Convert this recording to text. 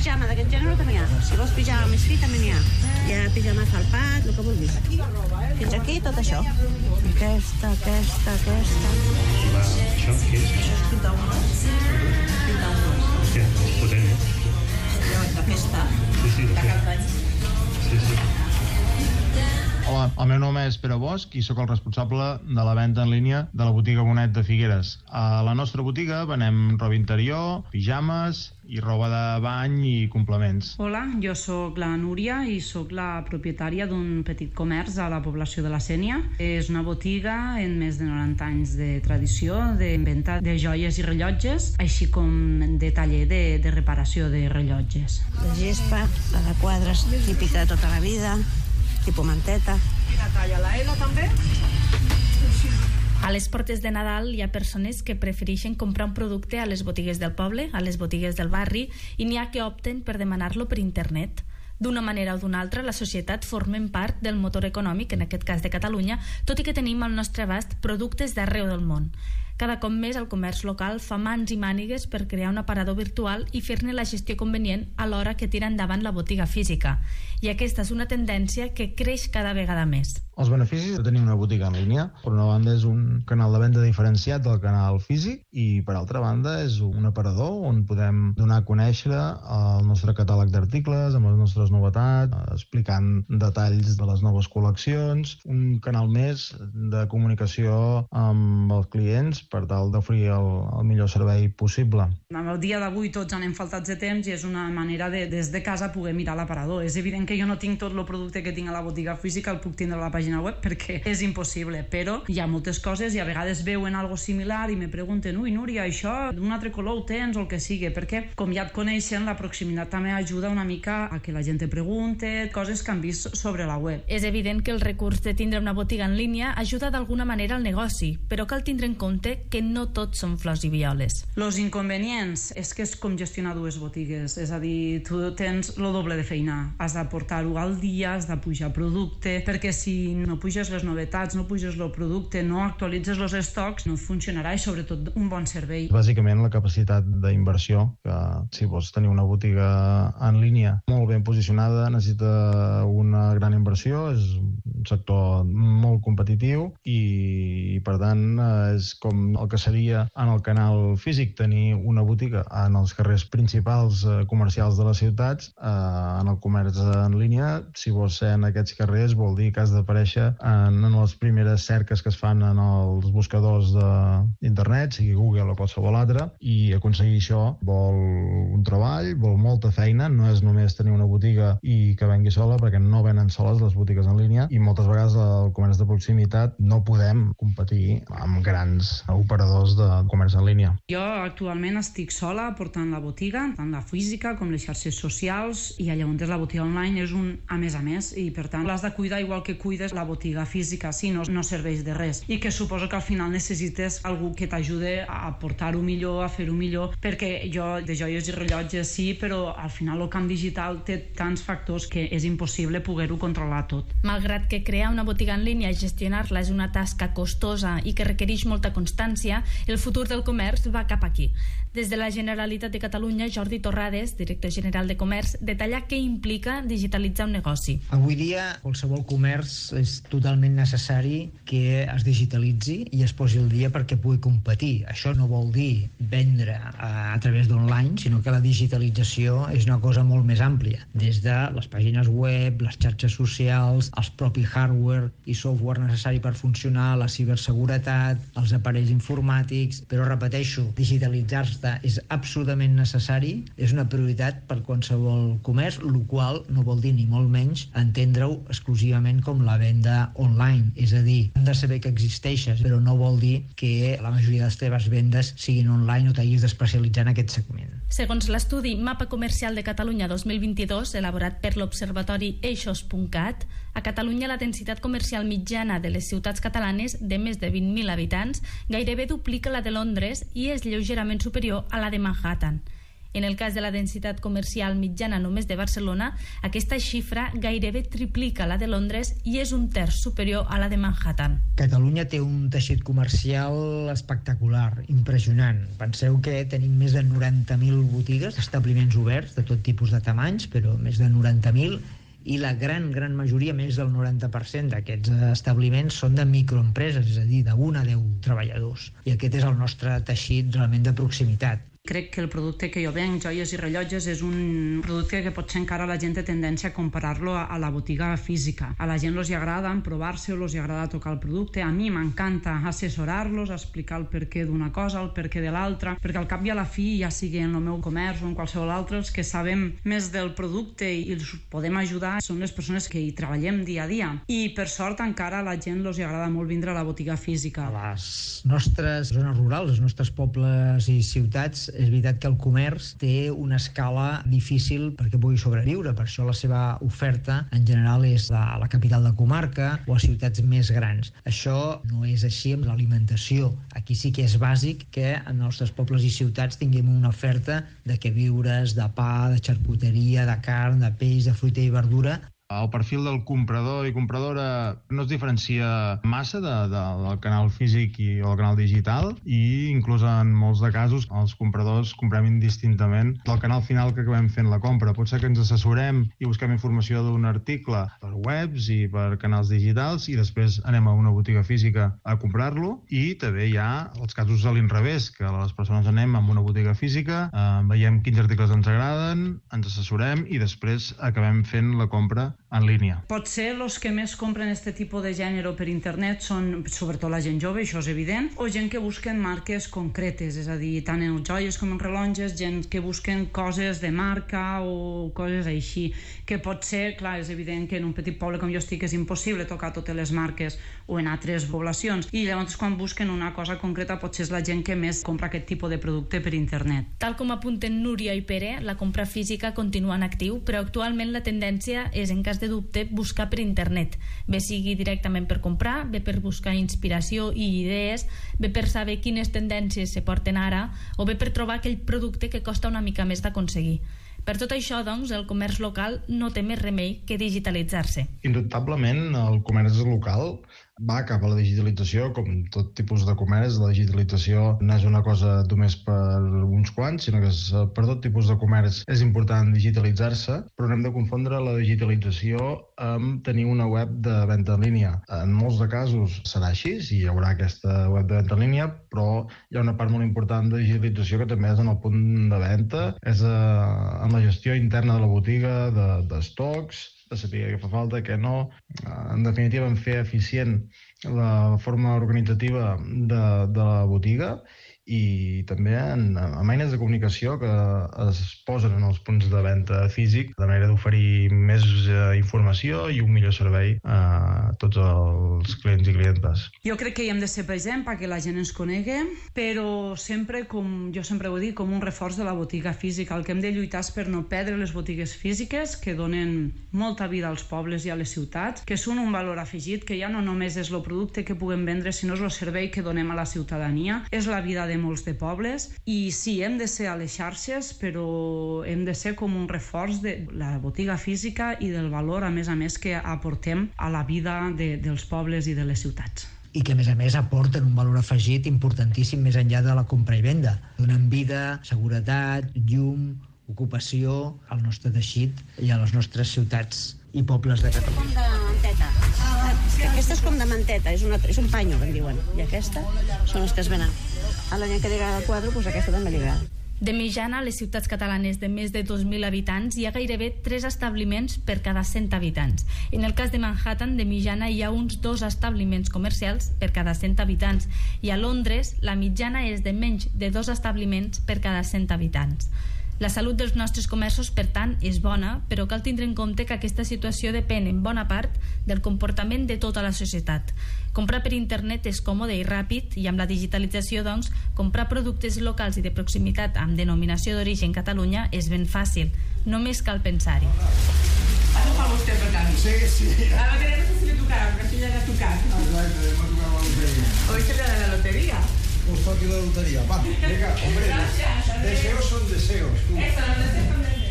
pijama d'aquest gènere també hi ha. Si vols pijama més fi també n'hi ha. Hi ha pijama felpat, el que vulguis. Fins aquí tot això. Aquesta. Això què és? Això és pintar un os. Pintar un os. Hòstia, és potent, De festa. Sí, de cap d'any. Sí. Hola, el meu nom és Pere Bosch i sóc el responsable de la venda en línia de la botiga Bonet de Figueres. A la nostra botiga venem roba interior, pijames i roba de bany i complements. Hola, jo sóc la Núria i sóc la propietària d'un petit comerç a la població de la Sénia. És una botiga amb més de 90 anys de tradició de venda de joies i rellotges, així com de taller de reparació de rellotges. De gespa, la de quadres, típica de tota la vida, tipus manteta. Quina talla, la L també? A les portes de Nadal hi ha persones que prefereixen comprar un producte a les botigues del poble, a les botigues del barri, i n'hi ha que opten per demanar-lo per internet. D'una manera o d'una altra, la societat formem part del motor econòmic, en aquest cas de Catalunya, tot i que tenim al nostre abast productes d'arreu del món. Cada cop més el comerç local fa mans i mànigues per crear un aparador virtual i fer-ne la gestió convenient alhora que tira endavant la botiga física. I aquesta és una tendència que creix cada vegada més. Els beneficis de tenir una botiga en línia, per una banda, és un canal de venda diferenciat del canal físic i, per altra banda, és un aparador on podem donar a conèixer el nostre catàleg d'articles amb les nostres novetats, explicant detalls de les noves col·leccions, un canal més de comunicació amb els clients per tal d'oferir el millor servei possible. Amb el dia d'avui tots anem faltats de temps i és una manera de, des de casa, poder mirar l'aparador. És evident que jo no tinc tot el producte que tinc a la botiga física, el puc tindre a la pàgina web perquè és impossible, però hi ha moltes coses i a vegades veuen algo similar i me pregunten, ui Núria, això d'un altre color ho tens o el que sigui, perquè com ja et coneixen, la proximitat també ajuda una mica a que la gent te pregunte coses que han vist sobre la web. És evident que el recurs de tindre una botiga en línia ajuda d'alguna manera al negoci, però cal tindre en compte que no tots són flors i violes. Los inconvenients és que és com gestionar dues botigues, és a dir, tu tens el doble de feina, has de portar-ho al dia, has de pujar producte, perquè si no puges les novetats, no puges el producte, no actualitzes els estocs, no funcionarà i sobretot un bon servei. Bàsicament la capacitat d'inversió, que si vols tenir una botiga en línia molt ben posicionada necessita una gran inversió, és un sector molt competitiu i per tant és com el que seria en el canal físic tenir una botiga en els carrers principals comercials de les ciutats. En el comerç en línia, si vols ser en aquests carrers, vol dir que has d'aparèixer en les primeres cerques que es fan en els buscadors d'internet, sigui Google o qualsevol altre, i aconseguir això vol un treball, vol molta feina, no és només tenir una botiga i que vengui sola, perquè no venen soles les botigues en línia i moltes vegades el comerç de proximitat no podem competir amb grans operadors de comerç en línia. Jo actualment estic sola portant la botiga, tant la física com les xarxes socials, i llavors la botiga online és un a més, i per tant l'has de cuidar igual que cuides la botiga física, si no, no serveix de res. I que suposo que al final necessites algú que t'ajude a portar-ho millor, a fer-ho millor, perquè jo de joies i rellotges sí, però al final el camp digital té tants factors que és impossible poder-ho controlar tot. Malgrat que crear una botiga en línia i gestionar-la és una tasca costosa i que requereix molta constància, el futur del comerç va cap aquí. Des de la Generalitat de Catalunya, Jordi Torrades, director general de Comerç, detalla què implica digitalitzar un negoci. Avui dia, qualsevol comerç és totalment necessari que es digitalitzi i es posi al dia perquè pugui competir. Això no vol dir vendre a través d'online, sinó que la digitalització és una cosa molt més àmplia. Des de les pàgines web, les xarxes socials, els propis hardware i software necessari per funcionar, la ciberseguretat, els aparells informàtics, però repeteixo, digitalitzar-se és absolutament necessari, és una prioritat per qualsevol comerç, el qual no vol dir ni molt menys entendre-ho exclusivament com la venda online, és a dir, hem de saber que existeixes, però no vol dir que la majoria de les teves vendes siguin online o t'hagis d'especialitzar en aquest segment. Segons l'estudi Mapa Comercial de Catalunya 2022, elaborat per l'Observatori Eixos.cat, a Catalunya la densitat comercial mitjana de les ciutats catalanes de més de 20.000 habitants gairebé duplica la de Londres i és lleugerament superior a la de Manhattan. En el cas de la densitat comercial mitjana només de Barcelona, aquesta xifra gairebé triplica la de Londres i és un terç superior a la de Manhattan. Catalunya té un teixit comercial espectacular, impressionant. Penseu que tenim més de 90.000 botigues, establiments oberts de tot tipus de tamanys, però més de 90.000, i la gran majoria, més del 90% d'aquests establiments són de microempreses, és a dir, d'1 a 10 treballadors. I aquest és el nostre teixit realment de proximitat. Crec que el producte que jo venc, joies i rellotges, és un producte que potser encara la gent té tendència a comparar-lo a la botiga física. A la gent els agrada emprovar-se o els agrada tocar el producte. A mi m'encanta assessorar-los, explicar el perquè d'una cosa, el perquè de l'altra, perquè al cap i a la fi, ja sigui en el meu comerç o en qualsevol altre, els que sabem més del producte i els podem ajudar són les persones que hi treballem dia a dia. I per sort encara a la gent els agrada molt vindre a la botiga física. A les nostres zones rurals, els nostres pobles i ciutats, és veritat que el comerç té una escala difícil perquè pugui sobreviure, per això la seva oferta en general és a la capital de comarca o a ciutats més grans. Això no és així amb l'alimentació. Aquí sí que és bàsic que en els nostres pobles i ciutats tinguem una oferta de queviures, de pa, de xarcuteria, de carn, de peix, de fruita i verdura. El perfil del comprador i compradora no es diferencia massa del canal físic o del canal digital, i inclús en molts de casos els compradors comprem indistintament del canal final que acabem fent la compra. Pot ser que ens assessorem i busquem informació d'un article per webs i per canals digitals i després anem a una botiga física a comprar-lo, i també hi ha els casos a l'inrevés, que les persones anem a una botiga física, veiem quins articles ens agraden, ens assessorem i després acabem fent la compra en línia. Potser els que més compren este tipus de gènere per internet són sobretot la gent jove, això és evident, o gent que busquen marques concretes, és a dir, tant en joies com en rellotges, gent que busquen coses de marca o coses així, que pot ser, clar, és evident que en un petit poble com jo estic és impossible tocar totes les marques o en altres poblacions, i llavors quan busquen una cosa concreta potser és la gent que més compra aquest tipus de producte per internet. Tal com apunten Núria i Pere, la compra física continua en actiu, però actualment la tendència és, en cas de dubte, buscar per internet, bé sigui directament per comprar, bé per buscar inspiració i idees, bé per saber quines tendències se porten ara, o bé per trobar aquell producte que costa una mica més d'aconseguir. Per tot això, doncs, el comerç local no té més remei que digitalitzar-se. Indubtablement, el comerç local va cap a la digitalització, com tot tipus de comerç. La digitalització no és una cosa només per uns quants, sinó que per tot tipus de comerç és important digitalitzar-se, però no hem de confondre la digitalització amb tenir una web de venda en línia. En molts de casos serà així, i hi haurà aquesta web de venda en línia, però hi ha una part molt important de digitalització que també és en el punt de venda, és en la gestió interna de la botiga, d'estocs, de saber què fa falta, què no. En definitiva, en fer eficient la forma organitzativa de la botiga, i també amb eines de comunicació que es posen en els punts de venda físic, de manera d'oferir més informació i un millor servei a tots els clients i clientes. Jo crec que hi hem de ser present perquè la gent ens conegui, però sempre, com jo sempre ho dic, com un reforç de la botiga física. El que hem de lluitar és per no perdre les botigues físiques, que donen molta vida als pobles i a les ciutats, que són un valor afegit, que ja no només és el producte que puguem vendre, sinó és el servei que donem a la ciutadania, és la vida de molts de pobles. I sí, hem de ser a les xarxes, però hem de ser com un reforç de la botiga física i del valor, a més, que aportem a la vida dels pobles i de les ciutats. I que, a més, aporten un valor afegit importantíssim més enllà de la compra i venda. Donen vida, seguretat, llum, ocupació al nostre teixit i a les nostres ciutats i pobles de Catalunya. Com de manteta. Aquesta és com de manteta, és un panyo, que en diuen. I aquesta són les que es venen. A la gent que li agrada el quadre, doncs aquesta també li agrada. De mitjana, a les ciutats catalanes de més de 2.000 habitants hi ha gairebé 3 establiments per cada 100 habitants. En el cas de Manhattan, de mitjana, hi ha uns 2 establiments comercials per cada 100 habitants, i a Londres la mitjana és de menys de 2 establiments per cada 100 habitants. La salut dels nostres comerços, per tant, és bona, però cal tindre en compte que aquesta situació depèn en bona part del comportament de tota la societat. Comprar per internet és còmode i ràpid, i amb la digitalització, doncs, comprar productes locals i de proximitat amb denominació d'origen Catalunya és ben fàcil. Només cal pensar-hi. ¿Has tocado usted por también? Sí. Ahora queremos que se le tocara, porque así ya le ha tocado. Exacto, hemos tocado la lotería. Hoy se le da la lotería. Pues para que la lotería, va. Venga, hombre. Gracias. Deseos son deseos, tú. Eso, los deseos son deseos.